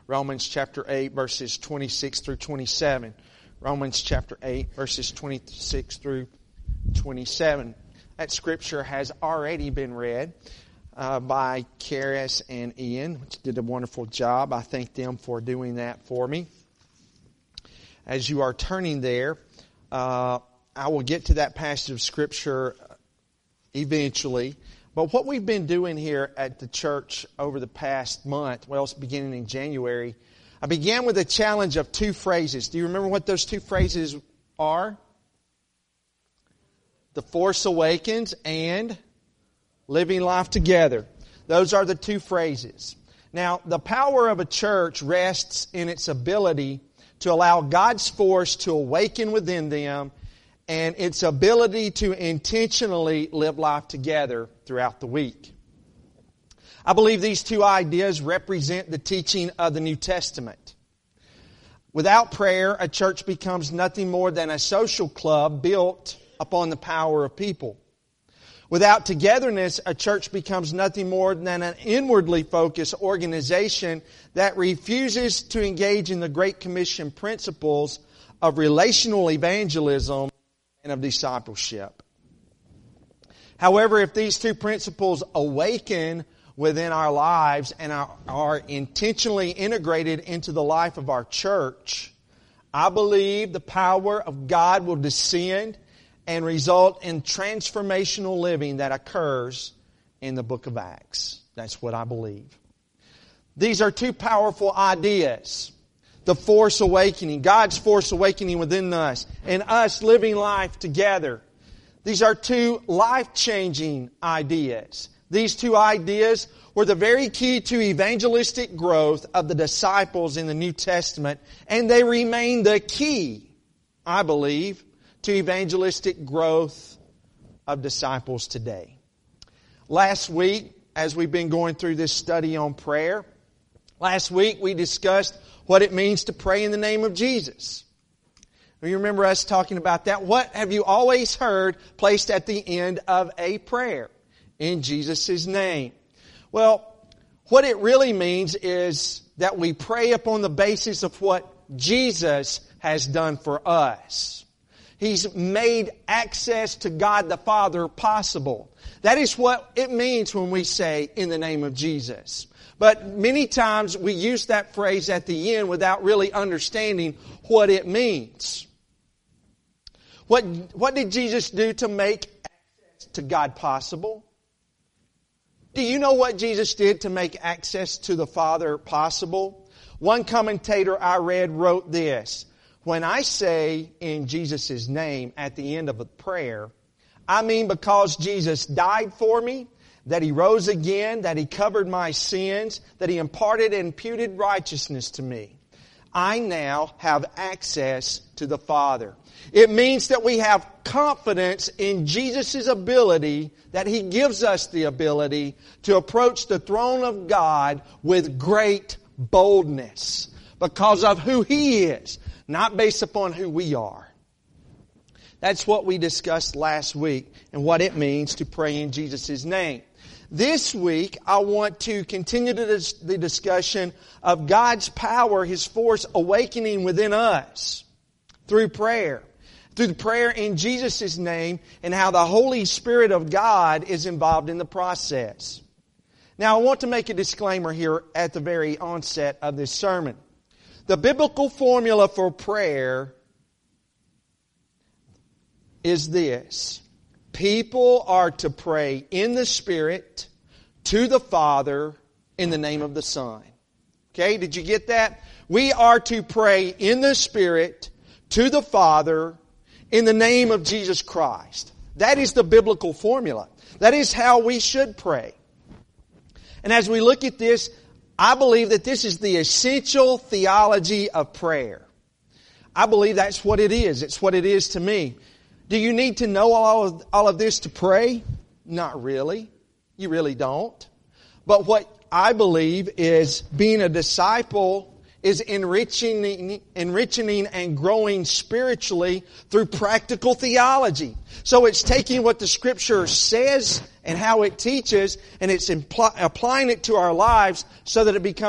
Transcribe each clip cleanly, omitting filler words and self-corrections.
Romans chapter 8, verses 26 through 27. Romans chapter 8, verses 26 through 27. That scripture has already been read by Karis and Ian, which did a wonderful job. I thank them for doing that for me. As you are turning there, I will get to that passage of scripture eventually. But what we've been doing here at the church over the past month, well, it's beginning in January, I began with a challenge of two phrases. Do you remember what those two phrases are? The Force Awakens and Living Life Together. Those are the two phrases. Now, the power of a church rests in its ability to allow God's force to awaken within them and its ability to intentionally live life together throughout the week. I believe these two ideas represent the teaching of the New Testament. Without prayer, a church becomes nothing more than a social club built upon the power of people. Without togetherness, a church becomes nothing more than an inwardly focused organization that refuses to engage in the Great Commission principles of relational evangelism and of discipleship. However, if these two principles awaken within our lives and are intentionally integrated into the life of our church, I believe the power of God will descend and result in transformational living that occurs in the book of Acts. That's what I believe. These are two powerful ideas. The force awakening, God's force awakening within us, and us living life together. These are two life-changing ideas. These two ideas were the very key to evangelistic growth of the disciples in the New Testament, and they remain the key, I believe, to evangelistic growth of disciples today. Last week, as we've been going through this study on prayer, last week we discussed what it means to pray in the name of Jesus. You remember us talking about that? What have you always heard placed at the end of a prayer? In Jesus' name. Well, what it really means is that we pray upon the basis of what Jesus has done for us. He's made access to God the Father possible. That is what it means when we say, in the name of Jesus. But many times we use that phrase at the end without really understanding what it means. What did Jesus do to make access to God possible? Do you know what Jesus did to make access to the Father possible? One commentator I read wrote this: when I say in Jesus' name at the end of a prayer, I mean because Jesus died for me, that He rose again, that He covered my sins, that He imparted and imputed righteousness to me. I now have access to the Father. It means that we have confidence in Jesus' ability, that He gives us the ability to approach the throne of God with great boldness because of who He is, not based upon who we are. That's what we discussed last week and what it means to pray in Jesus' name. This week, I want to continue the discussion of God's power, His force awakening within us through prayer. Through the prayer in Jesus' name and how the Holy Spirit of God is involved in the process. Now, I want to make a disclaimer here at the very onset of this sermon. The biblical formula for prayer is this: people are to pray in the Spirit to the Father in the name of the Son. Okay, did you get that? We are to pray in the Spirit to the Father in the name of Jesus Christ. That is the biblical formula. That is how we should pray. And as we look at this, I believe that this is the essential theology of prayer. I believe that's what it is. It's what it is to me. Do you need to know all of this to pray? Not really. You really don't. But what I believe is being a disciple is enrichening and growing spiritually through practical theology. So it's taking what the Scripture says and how it teaches, and it's applying it to our lives so that it becomes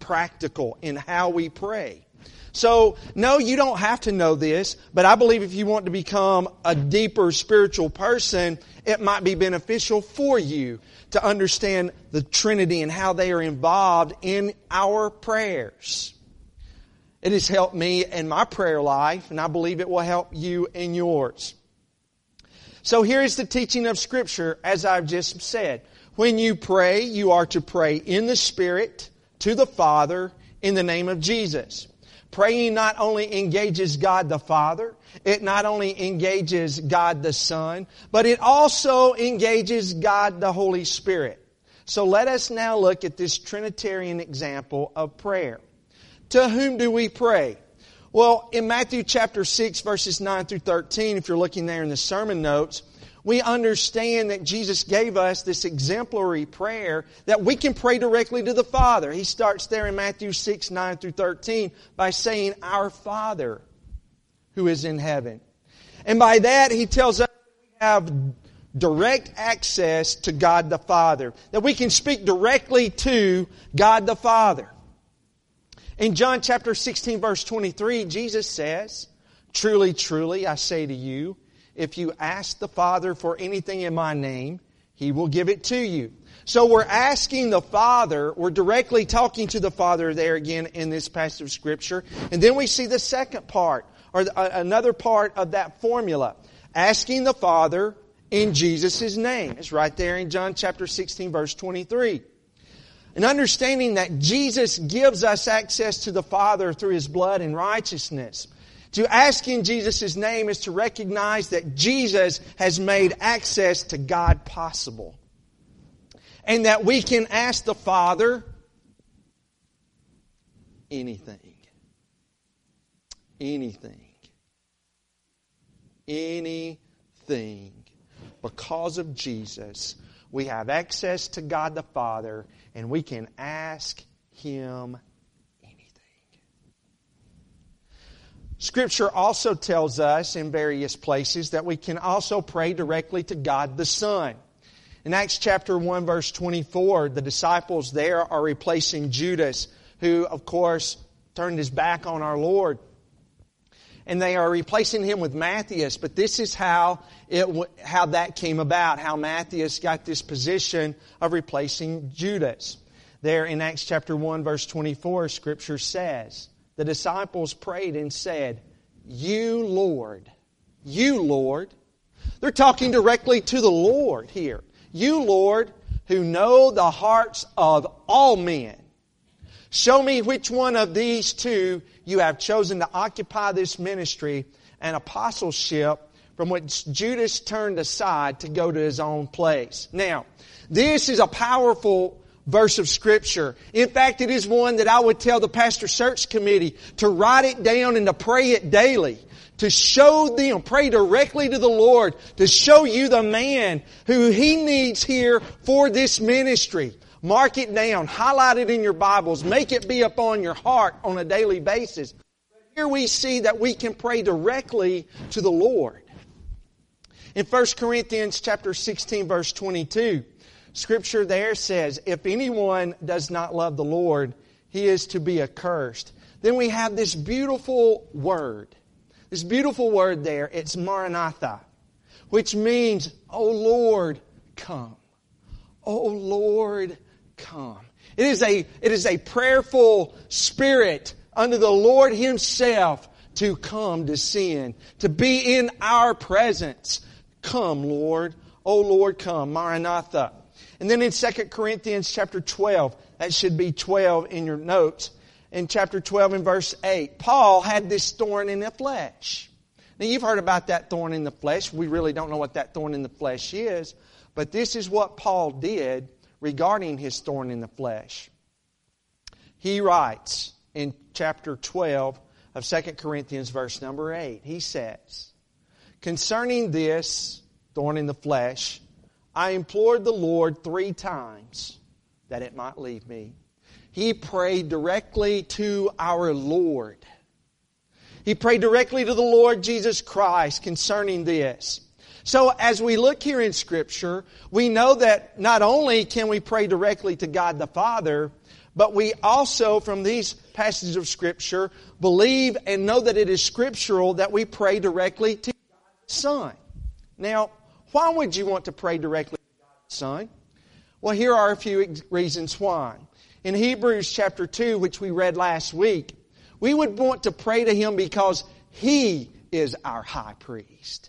practical in how we pray. So, no, you don't have to know this, but I believe if you want to become a deeper spiritual person, it might be beneficial for you to understand the Trinity and how they are involved in our prayers. It has helped me in my prayer life, and I believe it will help you in yours. So here is the teaching of Scripture, as I've just said. When you pray, you are to pray in the Spirit to the Father in the name of Jesus. Praying not only engages God the Father, it not only engages God the Son, but it also engages God the Holy Spirit. So let us now look at this Trinitarian example of prayer. To whom do we pray? Well, in Matthew chapter 6, verses 9 through 13, if you're looking there in the sermon notes, we understand that Jesus gave us this exemplary prayer that we can pray directly to the Father. He starts there in Matthew 6, 9 through 13 by saying, Our Father who is in heaven. And by that, He tells us we have direct access to God the Father. That we can speak directly to God the Father. In John chapter 16, verse 23, Jesus says, Truly, truly, I say to you, if you ask the Father for anything in my name, He will give it to you. So we're asking the Father, we're directly talking to the Father there again in this passage of Scripture. And then we see the second part, or another part of that formula. Asking the Father in Jesus' name. It's right there in John chapter 16, verse 23. And understanding that Jesus gives us access to the Father through His blood and righteousness. To ask in Jesus' name is to recognize that Jesus has made access to God possible. And that we can ask the Father anything. Anything. Anything. Because of Jesus, we have access to God the Father, and we can ask Him Scripture also tells us in various places that we can also pray directly to God the Son. In Acts chapter 1 verse 24, the disciples there are replacing Judas, who of course turned his back on our Lord. And they are replacing him with Matthias. But this is how that came about, how Matthias got this position of replacing Judas. There in Acts chapter 1 verse 24, Scripture says, the disciples prayed and said, You, Lord. They're talking directly to the Lord here. You, Lord, who know the hearts of all men. Show me which one of these two you have chosen to occupy this ministry and apostleship from which Judas turned aside to go to his own place. Now, this is a powerful verse of Scripture. In fact, it is one that I would tell the pastor search committee to write it down and to pray it daily. To show them, pray directly to the Lord, to show you the man who He needs here for this ministry. Mark it down, highlight it in your Bibles, make it be upon your heart on a daily basis. Here we see that we can pray directly to the Lord. In 1 Corinthians chapter 16 verse 22, Scripture there says, if anyone does not love the Lord, he is to be accursed. Then we have this beautiful word. This beautiful word there, it's Maranatha, which means, O Lord, come. O Lord, come. It is a prayerful spirit unto the Lord Himself to come to sin, to be in our presence. Come, Lord. O Lord, come. Maranatha. And then in 2 Corinthians chapter 12, that should be 12 in your notes, in chapter 12 and verse 8, Paul had this thorn in the flesh. Now you've heard about that thorn in the flesh. We really don't know what that thorn in the flesh is, but this is what Paul did regarding his thorn in the flesh. He writes in chapter 12 of 2 Corinthians verse number 8, he says, concerning this thorn in the flesh, I implored the Lord 3 times that it might leave me. He prayed directly to our Lord. He prayed directly to the Lord Jesus Christ concerning this. So as we look here in Scripture, we know that not only can we pray directly to God the Father, But we also, from these passages of Scripture, believe and know that it is scriptural that we pray directly to God's Son. Now, why would you want to pray directly to God's Son? Well, here are a few reasons why. In Hebrews chapter 2, which we read last week, we would want to pray to Him because He is our high priest.